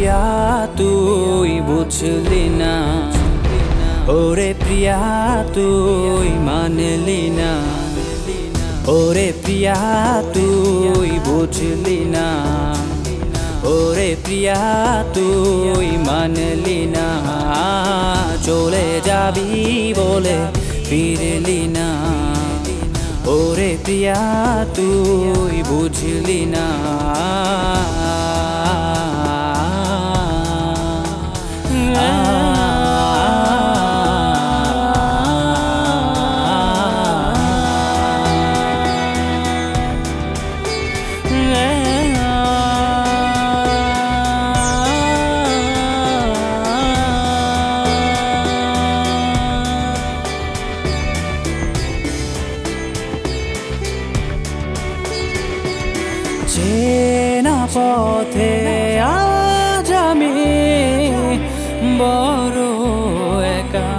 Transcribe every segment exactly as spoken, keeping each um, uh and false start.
প্রিয়া তুই বুঝলি না, ওরে প্রিয়া তুই মানলি না, ওরে প্রিয়া তুই বুঝলি না, ওরে প্রিয়া তুই মানলি না, চলে যাবি বলে ফিরলি না, ওরে প্রিয়া তুই বুঝলি না। চেনা পথে আজ আমি বড় একা,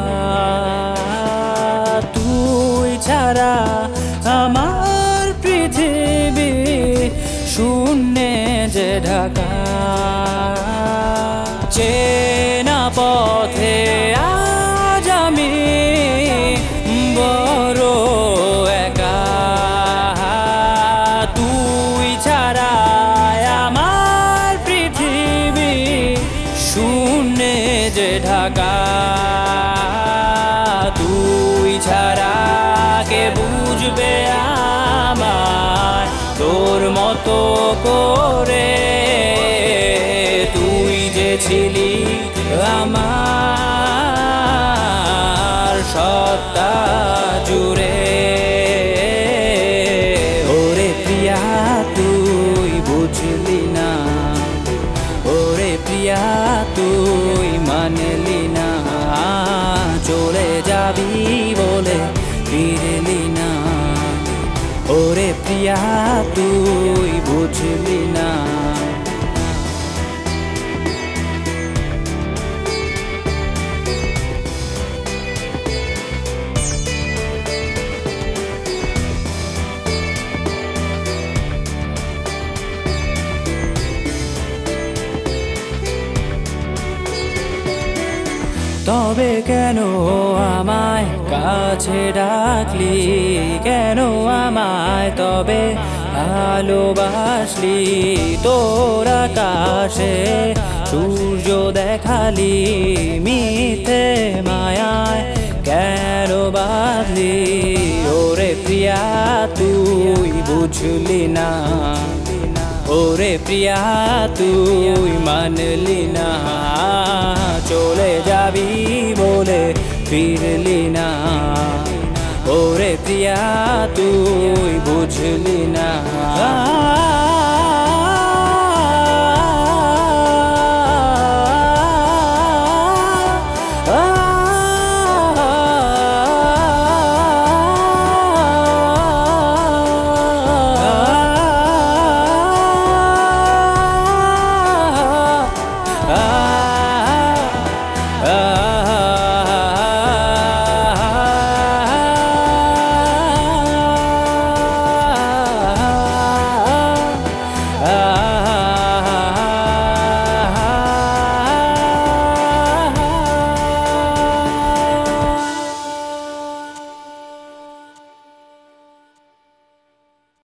তুই ছাড়া আমার পৃথিবী শূন্যে যে ঢাকা। চেনা পথে আজ আমি বড় একা, তুই ছাড়া আমার পৃথিবী শূন্যে যে ঢাকা। তুই ছাড়া কে বুঝবে আমার তোর মতো করে, তুই যে ছিলি আমার সত্তা জুড়ে, ওরে প্রিয়া তুই বুঝলি না, ওরে প্রিয়া তুই মানলি না, চলে যাবি বলে ফিরলি না, ওরে প্রিয়া তুই বুঝলি না। তবে কেন আমায় কাছে ডাকলি, কেন আমায় তবে ভালোবাসলি, তোর আকাশে সূর্য দেখালি, মিথ্যে মায়ায় কেন বাঁধলি, ওরে প্রিয়া তুই বুঝলি না, ওরে প্রিয়া তুই মানলি না, চলে যাবি বলে ফিরলি না, ওরে প্রিয়া তুই বুঝলি না। Ah